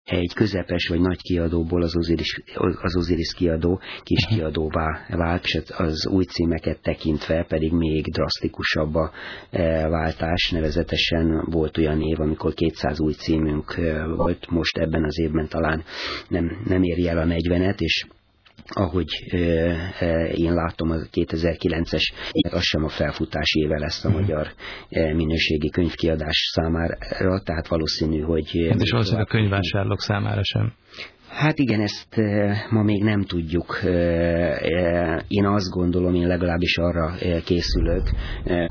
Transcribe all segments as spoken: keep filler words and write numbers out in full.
egy közepes vagy nagy kiadóból az Osiris, az Osiris kiadó kis kiadóvá vált, és az új címeket tekintve pedig még drasztikusabb a váltás, nevezetesen volt olyan év, amikor kétszáz új címünk volt, most ebben az évben talán nem, nem éri el a negyvenet, és ahogy e, e, én látom, a kétezer-kilences az sem a felfutás éve lesz a magyar e, minőségi könyvkiadás számára, tehát valószínű, hogy... Hát és valószínűleg a könyvvásárlók számára sem. Hát igen, ezt e, ma még nem tudjuk. E, e, én azt gondolom, én legalábbis arra készülök, e,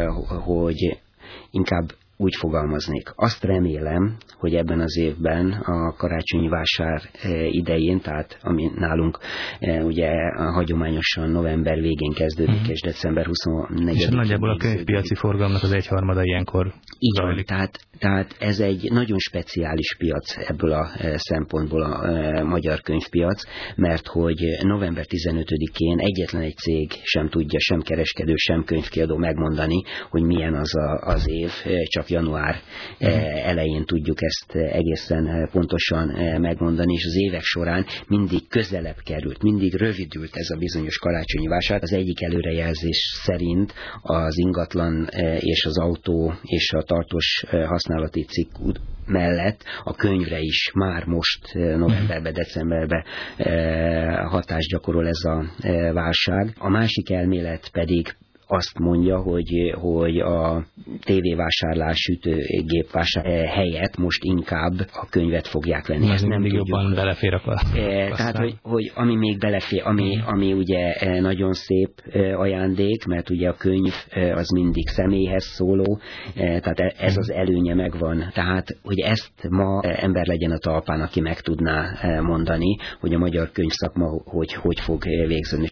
hogy inkább úgy fogalmaznék. Azt remélem, hogy ebben az évben a karácsonyi vásár idején, tehát ami nálunk ugye hagyományosan november végén kezdődik, uh-huh. és december huszonnegyedikén. És nagyjából a könyvpiaci forgalomnak az egyharmada ilyenkor így van, tehát, tehát ez egy nagyon speciális piac ebből a szempontból a magyar könyvpiac, mert hogy november tizenötödikén egyetlen egy cég sem tudja, sem kereskedő, sem könyvkiadó megmondani, hogy milyen az a, az év, csak január elején tudjuk ezt egészen pontosan megmondani, és az évek során mindig közelebb került, mindig rövidült ez a bizonyos karácsonyi vásár. Az egyik előrejelzés szerint az ingatlan és az autó és a tartós használati cikk mellett a könyvre is már most novemberben, decemberben hatást gyakorol ez a válság. A másik elmélet pedig azt mondja, hogy, hogy a tévévásárlás, sütőgépvásár helyett most inkább a könyvet fogják venni. Ez nem jobban belefér a e, Tehát, hogy, hogy ami még belefér, ami, ami ugye nagyon szép ajándék, mert ugye a könyv az mindig személyhez szóló, tehát ez az előnye megvan. Tehát, hogy ezt ma ember legyen a talpán, aki meg tudná mondani, hogy a magyar könyvszakma hogy, hogy fog végződni.